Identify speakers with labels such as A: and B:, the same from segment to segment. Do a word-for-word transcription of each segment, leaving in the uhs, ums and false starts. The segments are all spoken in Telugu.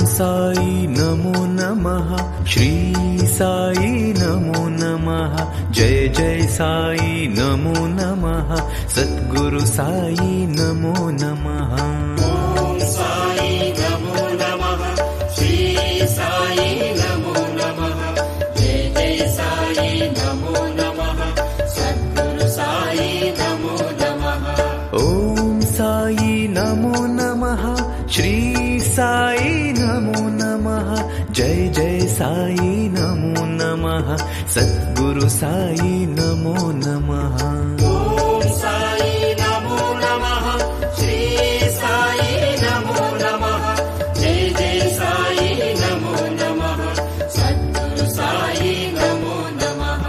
A: సాయి నమో నమః శ్రీ సాయి నమో నమః జయ జయ సాయి నమో నమః సద్గురు సాయి నమో నమః
B: ఓం సాయి నమో నమః శ్రీ సాయి నమో నమః జయ జయ సాయి నమో నమః సద్గురు సాయి నమో నమః
A: ఓం సాయి నమో నమః శ్రీ సాయి నమో నమః జయ జయ సాయి నమో నమః సద్గురు సాయి నమో నమః
B: ఓం సాయి నమో నమః శ్రీ సాయి నమో నమః జయ జయ సాయి నమో నమః సద్గురు సాయి నమో నమః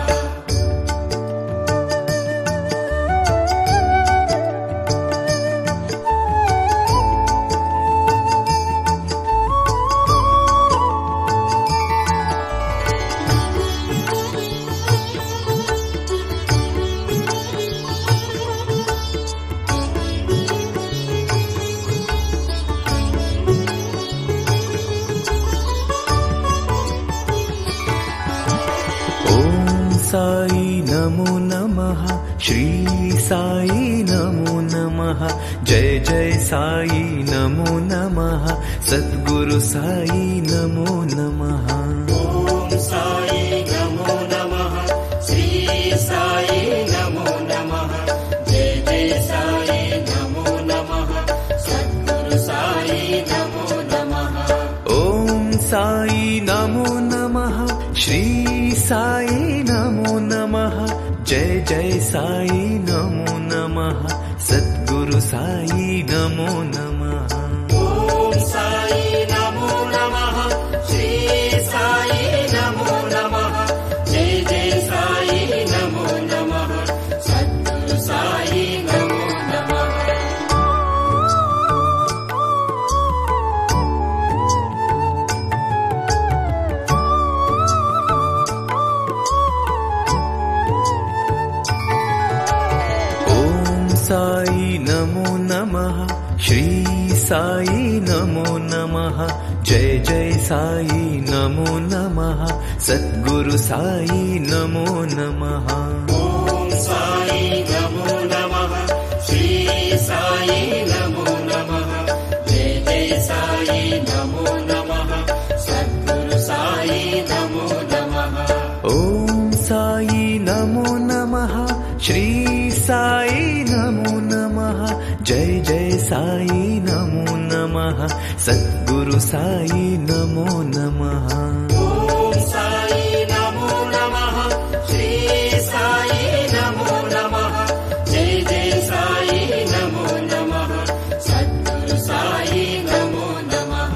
A: సాయి నమో నమః శ్రీ సాయి నమో నమః జయ జయ సాయి నమో నమః సద్గురు సాయి నమో నమః
B: ఓం సాయి నమో నమః శ్రీ సాయి నమో నమః జయ జయ సాయి నమో నమః సద్గురు సాయి నమో నమః
A: ఓం సాయి నమో నమః శ్రీ సాయి నమో నమః జయ జయ సాయి నమో నమః సద్గురు సాయి నమో నమః
B: ఓం సాయి నమో నమః శ్రీ సాయి నమో నమః జయ జయ సాయి నమో నమః సద్గురు సాయి నమో నమః
A: సాయి నమో నమః శ్రీ సాయి నమో నమః జయ జయ సాయి నమో నమః సద్గురు సాయి నమో నమః
B: ఓం సాయి నమో నమః శ్రీ సాయి నమో నమః జయ జయ సాయి నమో నమః సద్గురు సాయి నమో నమః
A: ఓం సాయి నమో నమః శ్రీ సాయి నమో నమః జయ జయ సాయి నమో నమః సద్గురు సాయి నమో నమః
B: ఓం సాయి నమో నమః శ్రీ సాయి నమో నమః జయ జయ సాయి నమో నమః సద్గురు సాయి నమో నమః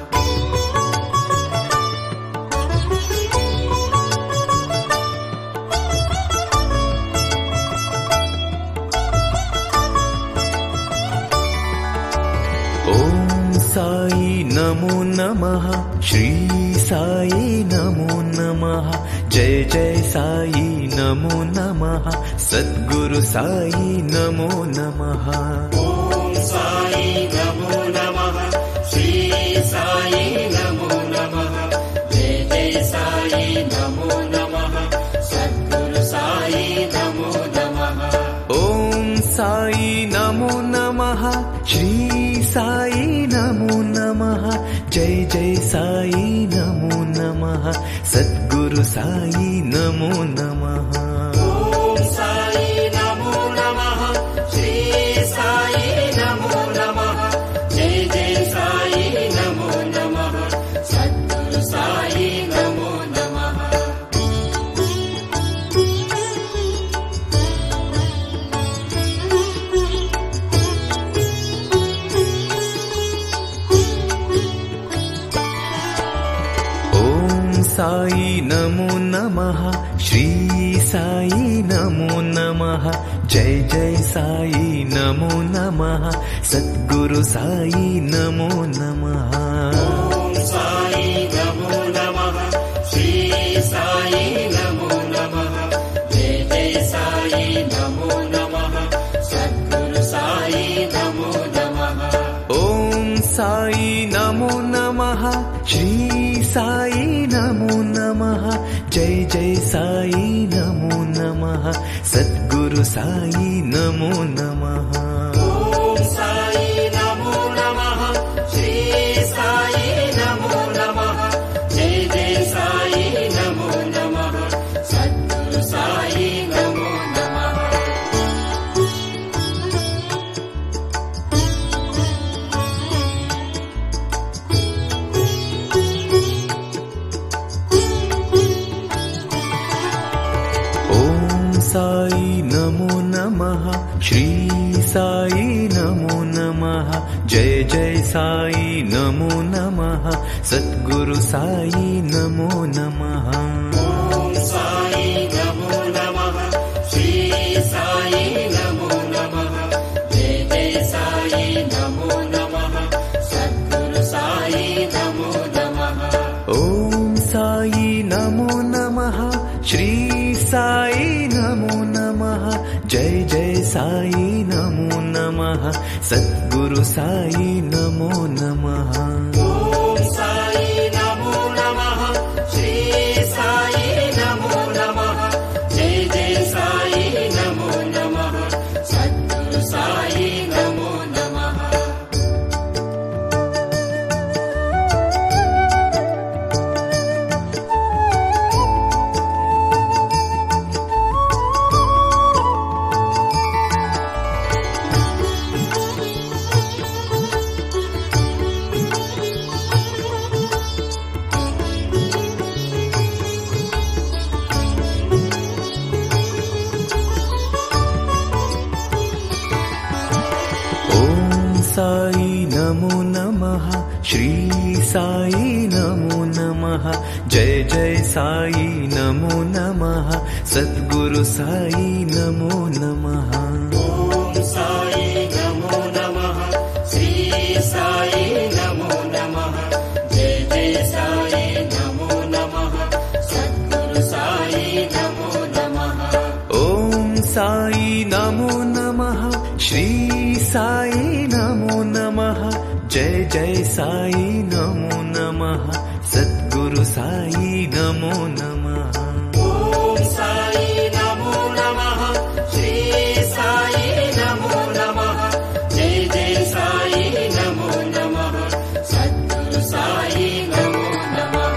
A: ఓం సాయి నమో నమః శ్రీ సాయి నమో నమః జయ జయ సాయి నమో నమః సద్గురు సాయి నమో నమః
B: ఓం సాయి నమో నమః శ్రీ సాయి నమో నమః జయ జయ సాయి నమో నమః సద్గురు సాయి నమో నమః
A: ఓం సాయి నమో నమః శ్రీ సాయి నమో నమః జయ జయ సాయి నమో నమః సద్గురు సాయి నమో నమః
B: ఓం సాయి నమో నమః శ్రీ సాయి నమో నమః జయ జయ సాయి నమో నమః సద్గురు సాయి నమో నమః
A: ఓం సాయి నమో నమః శ్రీ సాయి నమో నమః జయ జయ సాయి నమో నమః సద్గురు సాయి నమో నమః
B: ఓం సాయి నమో నమః శ్రీ సాయి నమో నమః జయ జయ సాయి నమో నమః సద్గురు సాయి నమో నమః
A: ఓం సాయి నమో నమః नमः श्री साई नमो नमः जय जय साई नमो नमः सद्गुरु साई नमो नमः
B: ఓం సాయి నమో నమః శ్రీ సాయి నమో నమః జయ జయ సాయి నమో నమః సద్గురు సాయి నమో నమః
A: ओम साई नमो नमः श्री साई नमो नमः जय जय साई नमो नमः सद्गुरु साई नमो नमः
B: ఓం సాయి నమో నమః శ్రీ సాయి నమో నమః జయ జయ సాయి నమో నమః సద్గురు సాయి నమో నమః
A: ओम साई नमो नमः श्री साई नमो नमः जय जय साई नमो नमः सद्गुरु साई नमो नमः
B: ఓం సాయి నమో నమః శ్రీ సాయి నమో నమః జయ జయ సాయి నమో నమః సద్గురు సాయి నమో నమః
A: ओम साई नमो नमः श्री साई नमो नमः जय जय साई नमो नमः सद्गुरु साई नमो नमः
B: ఓం సాయి నమో నమః శ్రీ సాయి నమో నమః జయ జయ సాయి నమో నమః సద్గురు సాయి నమో నమః
A: ओम साई नमो नमः श्री साई नमो नमः जय जय साई नमो नमः सद्गुरु साई नमो नमः
B: ఓం సాయి నమో నమః శ్రీ సాయి నమో నమః జయ జయ సాయి నమో నమః సద్గురు సాయి నమో నమః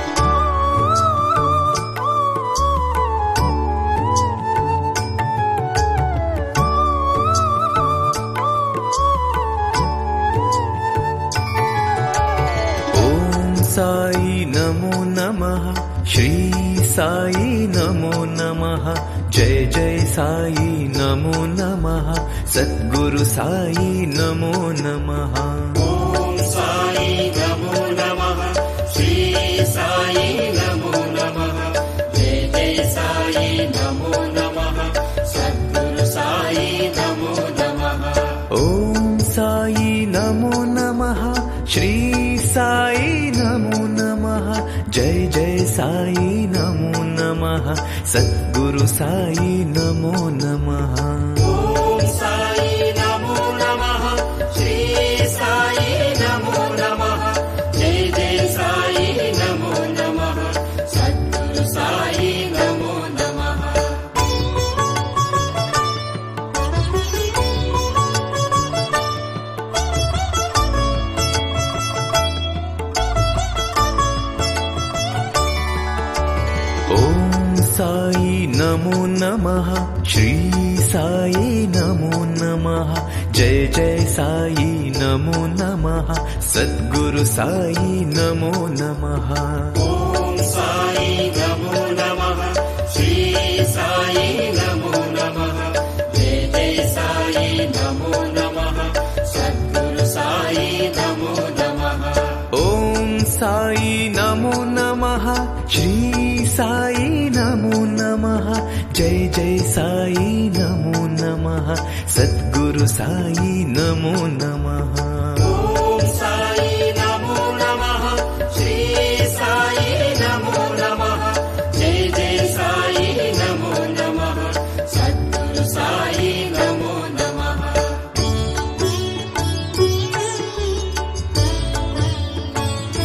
A: ओम साई नमो नमः श्री साई नमो नमः जय जय साई नमो नमः सद्गुरु साई नमो नमः
B: ఓం సాయి నమో నమః శ్రీ సాయి నమో నమః జయ జయ సాయి నమో నమః సద్గురు సాయి నమో నమః
A: ओम साई नमो नमः श्री साई नमो नमः जय जय साई नमो नमः सद्गुरु साई नमो नमः
B: ఓం సాయి నమో నమః శ్రీ సాయి నమో నమః జయ జయ సాయి నమో నమః సద్గురు సాయి నమో నమః
A: ओम साई नमो नमः श्री साई नमो नमः जय जय साई नमो नमः सद्गुरु साई नमो नमः
B: ఓం సాయి నమో నమః శ్రీ సాయి నమో నమః జయ జయ సాయి నమో నమః సద్గురు సాయి నమో నమః
A: ओम साई नमो नमः श्री साई नमो नमः जय जय साई नमो नमः सद्गुरु साई नमो नमः
B: ఓం సాయి నమో నమః శ్రీ సాయి నమో నమః జయ జయ సాయి నమో నమః సద్గురు సాయి నమో నమః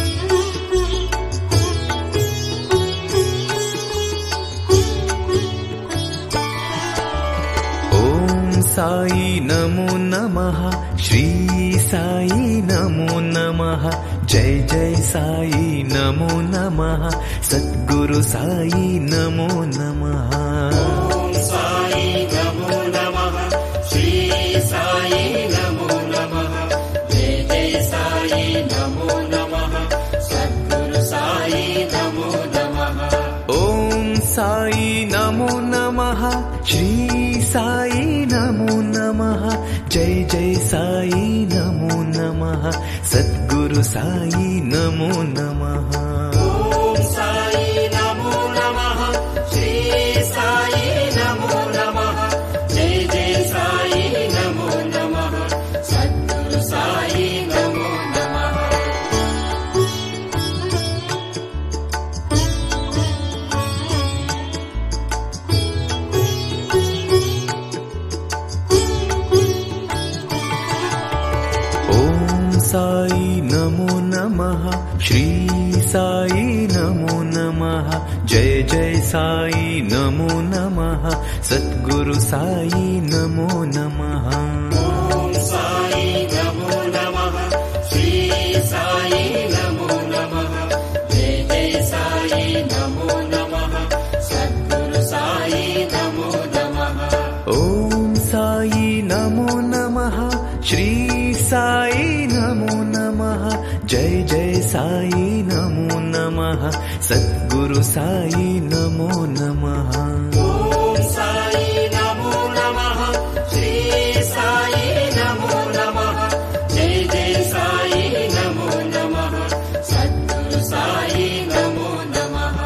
A: సాయి నమో నమః శ్రీ సాయి నమో నమః జై జై సాయి నమో నమః సద్గురు సాయి నమో నమః
B: ఓం సాయి నమో నమః శ్రీ సాయి నమో నమః జై జై సాయి నమో నమః సద్గురు సాయి నమో నమః
A: ఓం సాయి నమో నమః శ్రీ సాయి నమో నమః జై జై సాయి నమో నమః సద్గురు సాయి నమో నమః
B: ఓం సాయి నమో నమః శ్రీ సాయి నమో నమః జై జై సాయి నమో నమః సద్గురు సాయి నమో నమః
A: ఓం సాయి నమో నమః శ్రీ సాయి నమో నమః జై జై సాయి నమో నమః సద్గురు సాయి నమో నమః
B: ఓం సాయి నమో నమః శ్రీ సాయి నమో నమః జై జై సాయి నమో నమః సద్గురు సాయి నమో నమః
A: ఓం సాయి నమో నమః శ్రీ సాయి నమో నమః జై జై సాయి నమో నమః సద్గురు సాయి నమో నమః
B: ఓం సాయి నమో నమః శ్రీ సాయి నమో నమః జై జై సాయి నమో నమః సద్గురు సాయి నమో నమః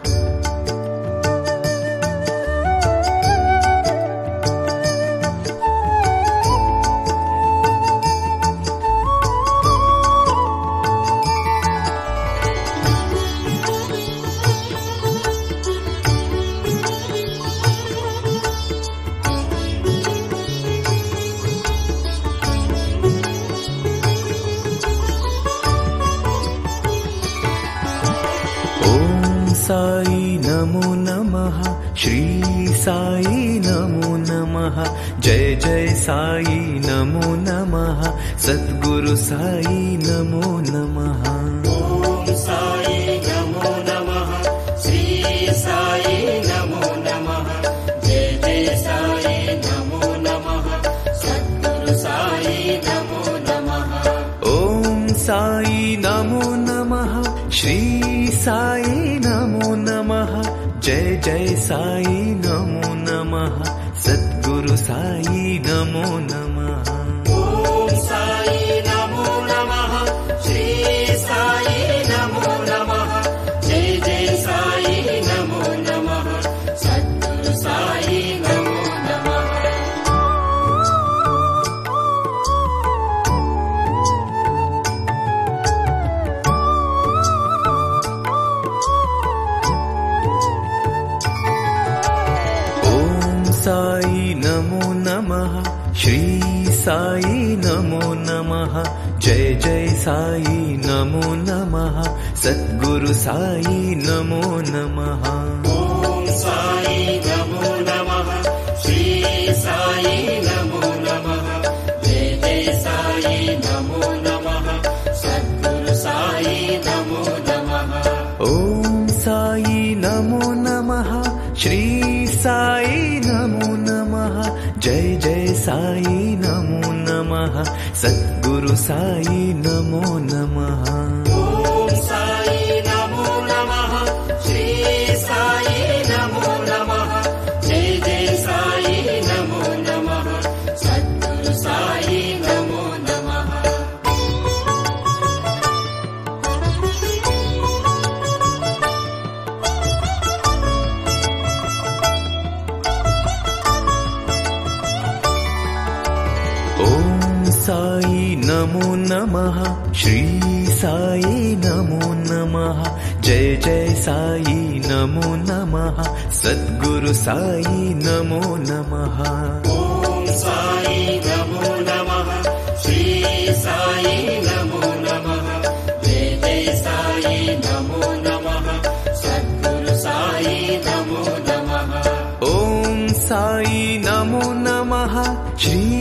A: ఓం సాయి నమో నమః శ్రీ సాయి నమో నమః జై జై సాయి నమో నమః సద్గురు సాయి నమో నమః
B: ఓం సాయి నమో నమః శ్రీ సాయి నమో నమః జై జై సాయి నమో నమః సద్గురు సాయి నమో నమః
A: ఓం సాయి నమో నమః శ్రీ సాయి నమో నమః జై జై సాయి నమో నమః సద్గురు సాయి నమో నమః
B: ఓం సాయి నమో నమః శ్రీ సాయి నమో నమః జై జై సాయి నమో నమః సద్గురు సాయి నమో నమః
A: ఓం సాయి నమో నమః శ్రీ సాయి నమో నమః జై జై సాయి నమో నమః సద్గురు సాయి నమో నమః
B: ఓం సాయి నమో నమః శ్రీ సాయి నమో నమః జై జై సాయి నమో నమః సద్గురు సాయి నమో నమః
A: ఓం సాయి నమో నమః శ్రీ సాయి నమో నమః జై జై సాయి నమో నమః సద్గురు సాయి నమో నమః
B: ఓం సాయి నమో నమః శ్రీ సాయి నమో నమః జై జై సాయి నమో నమః సద్గురు సాయి నమో నమః
A: ఓం సాయి నమో నమః శ్రీ సాయి నమో నమః జై జై సాయి నమో నమః సద్గురు సాయి నమో నమః
B: ఓం సాయి నమో నమః శ్రీ సాయి నమో నమః జై జై సాయి నమో నమః సద్గురు సాయి నమో నమః
A: ఓం సాయి నమో నమః శ్రీ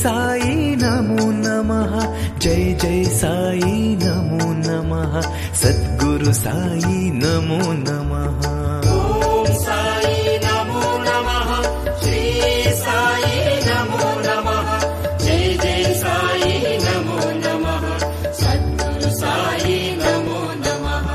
A: సాయి నమో నమః జై జై సాయి నమో నమః సద్గురు సాయి నమో నమః
B: ఓం సాయి నమో నమః శ్రీ సాయి నమో నమః జై జై సాయి నమో నమః సద్గురు సాయి నమో నమః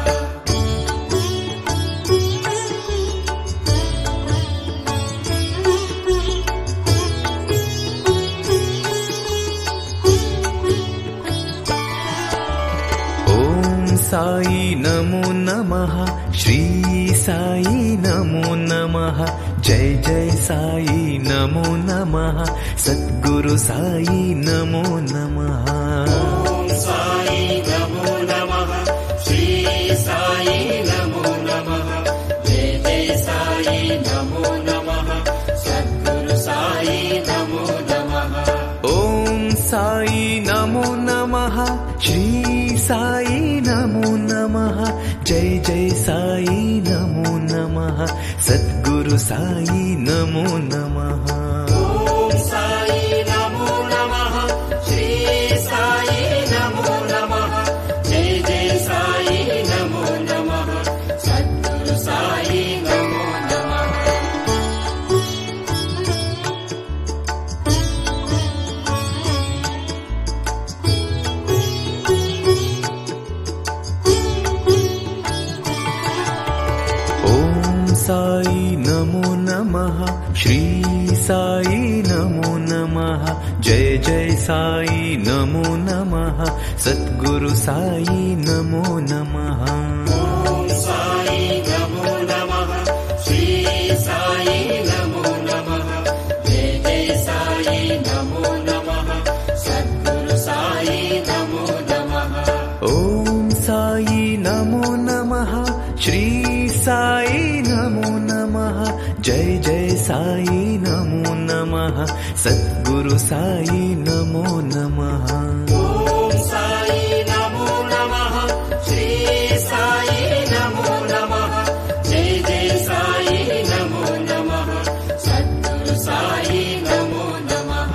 A: సాయి నమో నమః శ్రీ సాయి నమో నమః జై జై సాయి నమో నమః సద్గురు సాయి నమో నమః
B: ఓం సాయి నమో నమః శ్రీ సాయి నమో నమః జై జై సాయి నమో నమః సద్గురు సాయి నమో నమః
A: ఓం సాయి నమో నమః శ్రీ సాయి నమో నమః జై జై సాయి నమో నమః సద్గురు సాయి నమో నమః
B: ఓం సాయి నమో నమః శ్రీ సాయి నమో నమః జై జై సాయి నమో నమః సద్గురు సాయి నమో నమః
A: సాయి నమో నమః శ్రీ సాయి నమో నమః జై జై సాయి నమో నమః సద్గురు సాయి నమో నమః
B: ఓం సాయి నమో నమః శ్రీ సాయి నమో నమః జై జై సాయి నమో నమః సద్గురు సాయి నమో నమః
A: ఓం సాయి నమో నమః శ్రీ సాయి నమో నమః జై జై సాయి నమో నమః సద్గురు సాయి నమో నమః
B: ఓం సాయి నమో నమః శ్రీ సాయి నమో నమః జై జై సాయి నమో నమః సద్గురు సాయి నమో నమః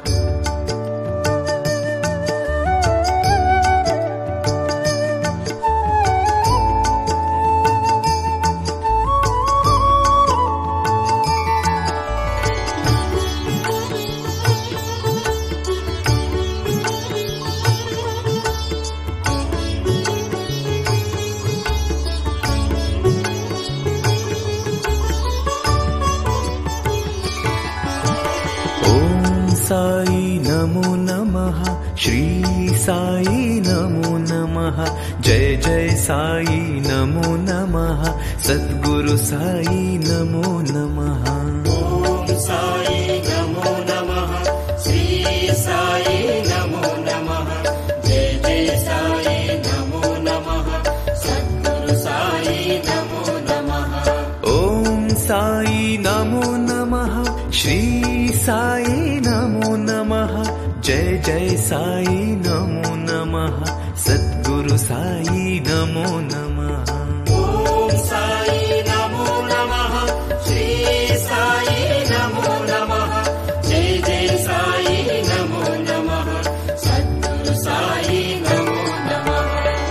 A: సాయి నమో నమః శ్రీ సాయి నమో నమః జై జై సాయి నమో నమః సద్గురు సాయి నమో నమః
B: ఓం సాయి నమో నమః శ్రీ సాయి నమో నమః జై జై సాయి నమో నమః సద్గురు సాయి నమో నమః
A: ఓం సాయి నమో నమః శ్రీ సాయి నమో నమః జై జై సాయి నమో నమః సద్గురు సాయి నమో నమః
B: ఓం సాయి నమో నమః శ్రీ సాయి నమో నమః జై జై సాయి నమో నమః సద్గురు సాయి నమో నమః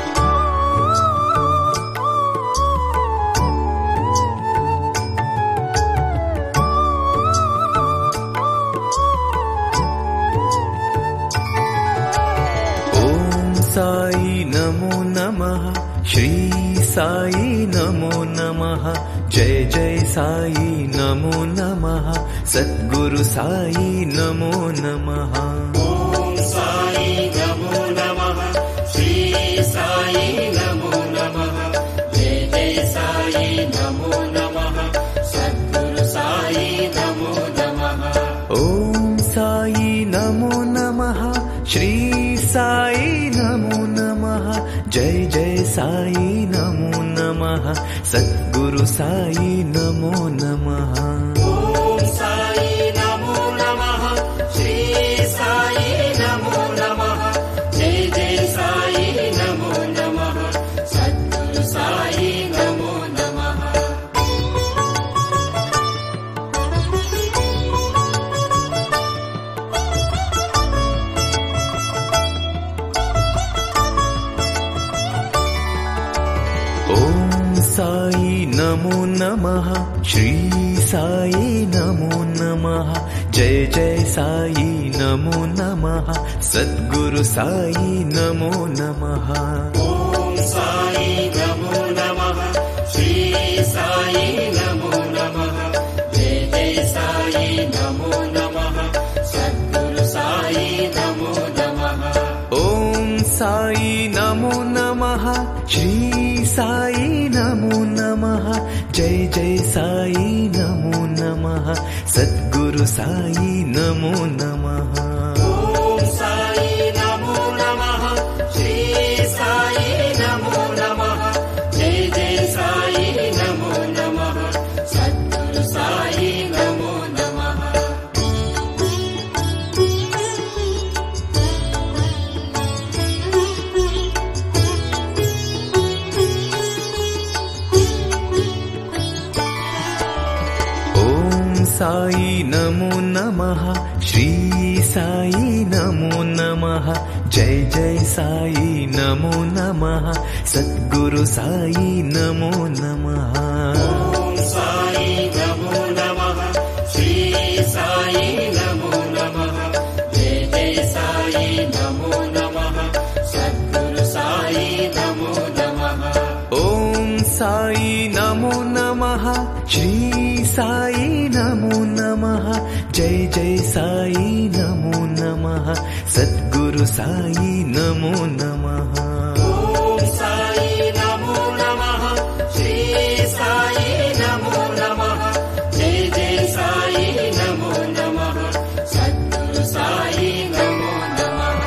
A: సాయి నమో నమః శ్రీ సాయి నమో నమః జై జై సాయి నమో నమః సద్గురు సాయి నమో నమః
B: ఓం సాయి నమో నమః శ్రీ సాయి నమో నమః జై జై సాయి నమో నమః సద్గురు సాయి నమో నమః
A: ఓం సాయి నమో నమః శ్రీ సాయి నమో నమః జై జై సాయి నమో నమః సద్గురు సాయి నమో నమః
B: ఓం సాయి నమో నమః శ్రీ సాయి నమో నమః జై జై సాయి నమో నమః సద్గురు సాయి నమో నమః
A: ಓಂ ಸಾಯಿ ನಮೋ ನಮಃ ಶ್ರೀ ಸಾಯಿ ನಮೋ ನಮಃ ಜಯ ಜಯ ಸಾಯಿ ನಮೋ ನಮಃ ಸದ್ಗುರು ಸಾಯಿ ನಮೋ ನಮಃ
B: ಓಂ ಸಾಯಿ ನಮೋ ನಮಃ ಶ್ರೀ ಸಾಯಿ ನಮೋ ನಮಃ ಜಯ ಜಯ ಸಾಯಿ ನಮೋ ನಮಃ ಸದ್ಗುರು ಸಾಯಿ ನಮೋ ನಮಃ
A: ಓಂ ಸಾಯಿ ನಮೋ ನಮಃ ಶ್ರೀ ಸಾಯಿ ನಮೋ ನಮಃ ಜಯ ಜಯ ಸಾಯಿ ನಮೋ ನಮಃ ಸದ್ಗುರು ಸಾಯಿ ನಮೋ ನಮಃ
B: ಓಂ ಸಾಯಿ ನಮೋ ನಮಃ ಶ್ರೀ ಸಾಯಿ ನಮೋ ನಮಃ ಜಯ ಜಯ ಸಾಯಿ ನಮೋ ನಮಃ ಸದ್ಗುರು ಸಾಯಿ ನಮೋ ನಮಃ
A: ಓಂ ಸಾಯಿ ನಮೋ ನಮಃ ಶ್ರೀ ಸಾಯಿ ನಮೋ ನಮಃ ಜಯ ಜಯ ಸಾಯಿ ನಮೋ ನಮಃ ಸದ್ಗುರು ಸಾಯಿ ನಮೋ ನಮಃ
B: ಓಂ ಸಾಯಿ ನಮೋ ನಮಃ ಶ್ರೀ ಸಾಯಿ ನಮೋ ನಮಃ ಜಯ ಜಯ ಸಾಯಿ ನಮೋ ನಮಃ ಸದ್ಗುರು ಸಾಯಿ ನಮೋ ನಮಃ
A: ಓಂ ಸಾಯಿ ನಮೋ ನಮಃ ಶ್ರೀ ಸಾಯಿ ನಮೋ ನಮಃ ಜಯ ಜಯ ಸಾಯಿ ನಮೋ ನಮಃ ಸದ್ಗುರು ಸಾಯಿ ನಮೋ ನಮಃ
B: ಓಂ ಸಾಯಿ ನಮೋ ನಮಃ ಶ್ರೀ ಸಾಯಿ ನಮೋ ನಮಃ ಜಯ ಜಯ ಸಾಯಿ ನಮೋ ನಮಃ ಸದ್ಗುರು ಸಾಯಿ ನಮೋ ನಮಃ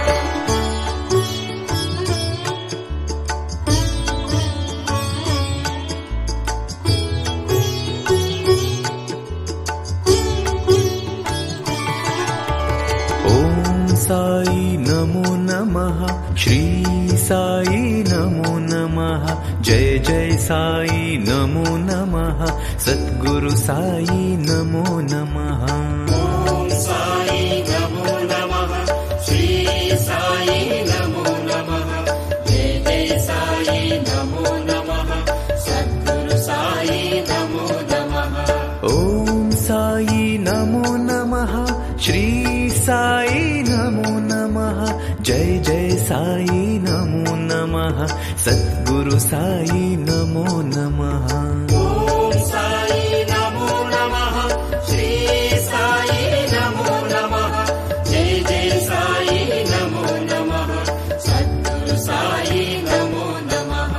A: ಓಂ ಸಾಯಿ ನಮೋ ನಮಃ ಶ್ರೀ ಸಾಯಿ ನಮೋ ನಮಃ ಜಯ ಜಯ ಸಾಯಿ ನಮೋ ನಮಃ ಸದ್ಗುರು ಸಾಯಿ ನಮೋ ನಮಃ
B: ಓಂ ಸಾಯಿ ನಮೋ ನಮಃ ಶ್ರೀ ಸಾಯಿ ನಮೋ ನಮಃ ಜಯ ಜಯ ಸಾಯಿ ನಮೋ ನಮಃ ಸದ್ಗುರು ಸಾಯಿ ನಮೋ ನಮಃ
A: ಓಂ ಸಾಯಿ ನಮೋ ನಮಃ ಶ್ರೀ ಸಾಯಿ ನಮೋ ನಮಃ ಜಯ ಜಯ ಸಾಯಿ ನಮೋ ನಮಃ ಸದ್ಗುರು ಸಾಯಿ ನಮೋ ನಮಃ
B: ಓಂ ಸಾಯಿ ನಮೋ ನಮಃ ಶ್ರೀ ಸಾಯಿ ನಮೋ ನಮಃ ಜಯ ಜಯ ಸಾಯಿ ನಮೋ ನಮಃ ಸದ್ಗುರು ಸಾಯಿ ನಮೋ ನಮಃ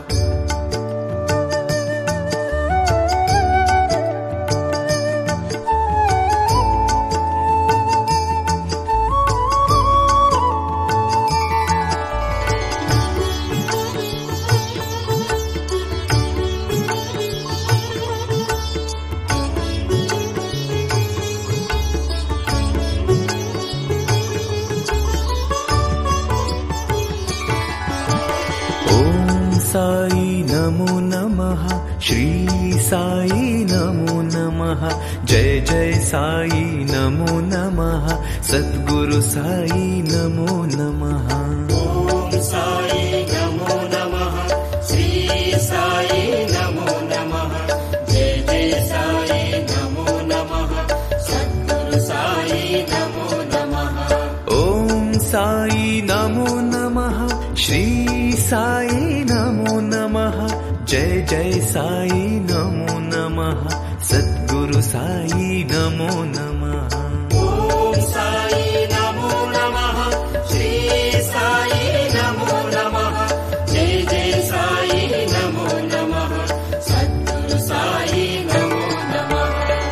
A: ಓಂ ಸಾಯಿ ನಮೋ ನಮಃ ಶ್ರೀ ಸಾಯಿ ನಮೋ ನಮಃ ಜಯ ಜಯ ಸಾಯಿ ನಮೋ ನಮಃ ಸದ್ಗುರು ಸಾಯಿ ನಮೋ ನಮಃ
B: ಓಂ ಸಾಯಿ ನಮೋ ನಮಃ ಶ್ರೀ ಸಾಯಿ ನಮೋ ನಮಃ ಜಯ ಜಯ ಸಾಯಿ ನಮೋ ನಮಃ ಸದ್ಗುರು ಸಾಯಿ ನಮೋ ನಮಃ
A: ಓಂ ಸಾಯಿ ನಮೋ ನಮಃ ಶ್ರೀ ಸಾಯಿ ನಮೋ ನಮಃ ಜಯ ಜಯ ಸಾಯಿ ನಮೋ ನಮಃ ಸದ್ಗುರು ಸಾಯಿ ನಮೋ ನಮಃ
B: ಓಂ ಸಾಯಿ ನಮೋ ನಮಃ ಶ್ರೀ ಸಾಯಿ ನಮೋ ನಮಃ ಜಯ ಜಯ ಸಾಯಿ ನಮೋ ನಮಃ ಸದ್ಗುರು ಸಾಯಿ ನಮೋ ನಮಃ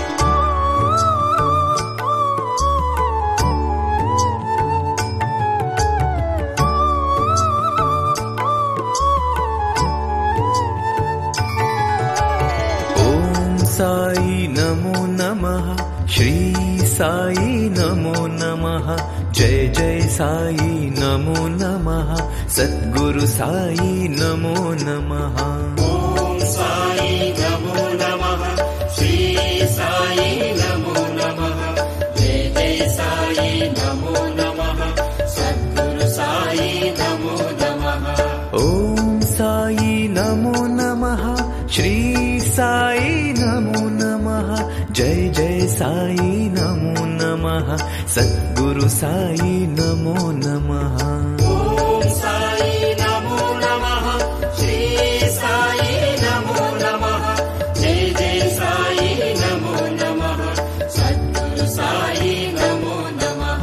A: ಓಂ ಸಾಯಿ ನಮೋ ನಮಃ ಶ್ರೀ ಸಾಯಿ ನಮೋ ನಮಃ ಜಯ ಜಯ ಸಾಯಿ ನಮೋ ನಮಃ ಸದ್ಗುರು ಸಾಯಿ ನಮೋ ನಮಃ
B: ಓಂ ಸಾಯಿ ನಮೋ ನಮಃ ಶ್ರೀ ಸಾಯಿ ನಮೋ ನಮಃ ಜಯ ಜಯ ಸಾಯಿ ನಮೋ ನಮಃ ಸದ್ಗುರು ಸಾಯಿ ನಮೋ ನಮಃ
A: ಓಂ ಸಾಯಿ नमो नमः श्री साई नमो नमः जय जय साई नमो नमः सद्गुरु साई नमो नमः
B: ಓಂ ಸಾಯಿ ನಮೋ ನಮಃ ಶ್ರೀ ಸಾಯಿ ನಮೋ ನಮಃ ಜಯ ಜಯ ಸಾಯಿ ನಮೋ ನಮಃ ಸದ್ಗುರು ಸಾಯಿ ನಮೋ ನಮಃ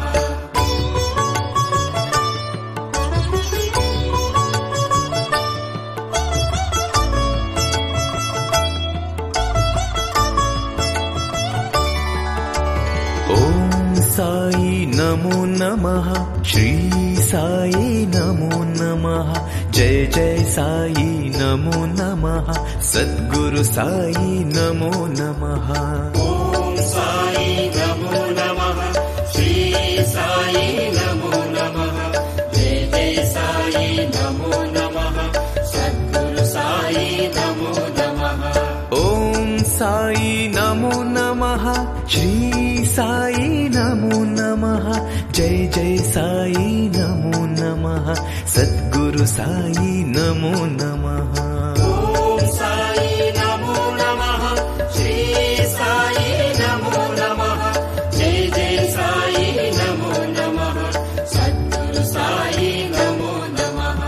A: ಓಂ ಸಾಯಿ ನಮೋ ನಮಃ ಶ್ರೀ ಸಾಯಿ ನಮೋ ನಮಃ ಜಯ ಜಯ ಸಾಯಿ ನಮೋ ನಮಃ ಸದ್ಗುರು ಸಾಯಿ ನಮೋ ನಮಃ
B: ಓಂ ಸಾಯಿ ನಮೋ ನಮಃ ಶ್ರೀ ಸಾಯಿ ನಮೋ ನಮಃ ಜಯ ಜಯ ಸಾಯಿ ನಮೋ ನಮಃ ಸದ್ಗುರು ಸಾಯಿ ನಮೋ ನಮಃ
A: ಓಂ ಸಾಯಿ ನಮೋ ನಮಃ ಶ್ರೀ ಸಾಯಿ ನಮೋ ನಮಃ ಜಯ ಜಯ ಸಾಯಿ ನಮೋ ನಮಃ ಸದ್ಗುರು ಸಾಯಿ ನಮೋ ನಮಃ
B: ಓಂ ಸಾಯಿ ನಮೋ ನಮಃ ಶ್ರೀ ಸಾಯಿ ನಮೋ ನಮಃ ಜಯ ಜಯ ಸಾಯಿ ನಮೋ ನಮಃ ಸದ್ಗುರು ಸಾಯಿ ನಮೋ ನಮಃ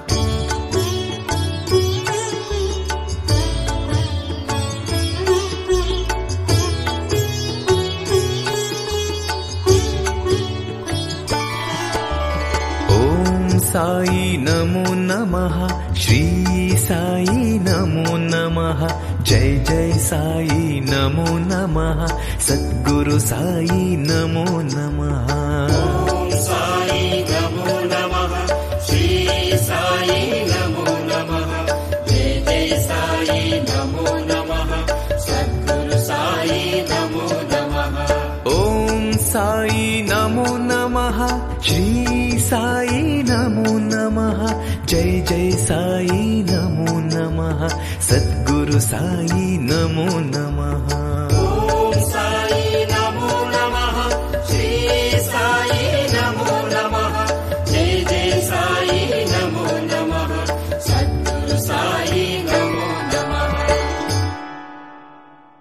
A: ಓಂ ಸಾಯಿ ನಮೋ ನಮಃ ಶ್ರೀ ಸಾಯಿ ನಮೋ ನಮಃ ಜಯ ಜಯ ಸಾಯಿ ನಮೋ ನಮಃ ಸದ್ಗುರು ಸಾಯಿ ನಮೋ ನಮಃ
B: ಓಂ ಸಾಯಿ ನಮೋ ನಮಃ ಶ್ರೀ ಸಾಯಿ ನಮೋ ನಮಃ ಜಯ ಜಯ ಸಾಯಿ ನಮೋ ನಮಃ ಸದ್ಗುರು ಸಾಯಿ ನಮೋ ನಮಃ
A: ಓಂ ಸಾಯಿ ನಮೋ ನಮಃ ಶ್ರೀ ಸಾಯಿ ನಮೋ ನಮಃ ಜಯ ಜಯ ಸಾಯಿ ನಮೋ ನಮಃ ಸದ್ಗುರು ಸಾಯಿ ನಮೋ ನಮಃ